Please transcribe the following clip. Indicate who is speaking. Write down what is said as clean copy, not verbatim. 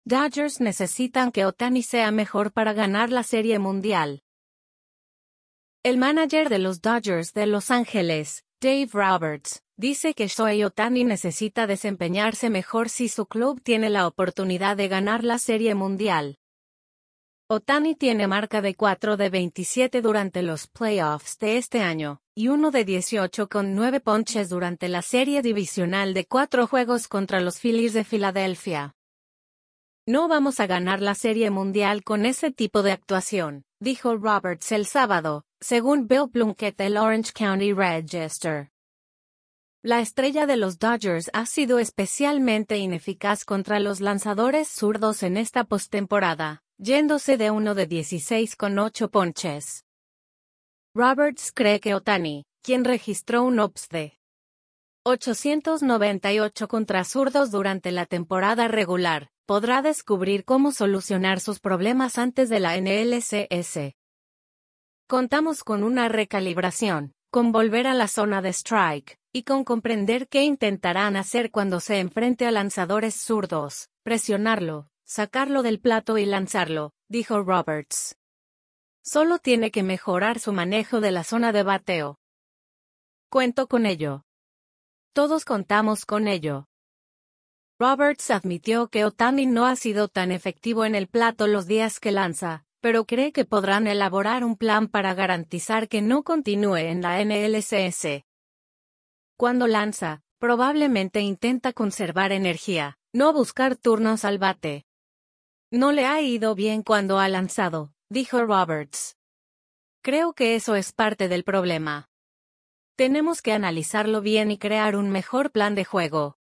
Speaker 1: Dodgers necesitan que Ohtani sea mejor para ganar la Serie Mundial. El manager de los Dodgers de Los Ángeles, Dave Roberts, dice que Shohei Ohtani necesita desempeñarse mejor si su club tiene la oportunidad de ganar la Serie Mundial. Ohtani tiene marca de 4 de 27 durante los playoffs de este año, y 1 de 18 con 9 ponches durante la serie divisional de 4 juegos contra los Phillies de Filadelfia. No vamos a ganar la Serie Mundial con ese tipo de actuación, dijo Roberts el sábado, según Bill Plunkett del Orange County Register. La estrella de los Dodgers ha sido especialmente ineficaz contra los lanzadores zurdos en esta postemporada, yéndose de 1 de 16 con 8 ponches. Roberts cree que Ohtani, quien registró un OPS de 898 contra zurdos durante la temporada regular, podrá descubrir cómo solucionar sus problemas antes de la NLCS. Contamos con una recalibración, con volver a la zona de strike, y con comprender qué intentarán hacer cuando se enfrente a lanzadores zurdos, presionarlo, sacarlo del plato y lanzarlo, dijo Roberts. Solo tiene que mejorar su manejo de la zona de bateo. Cuento con ello. Todos contamos con ello. Roberts admitió que Ohtani no ha sido tan efectivo en el plato los días que lanza, pero cree que podrán elaborar un plan para garantizar que no continúe en la NLCS. Cuando lanza, probablemente intenta conservar energía, no buscar turnos al bate. No le ha ido bien cuando ha lanzado, dijo Roberts. Creo que eso es parte del problema. Tenemos que analizarlo bien y crear un mejor plan de juego.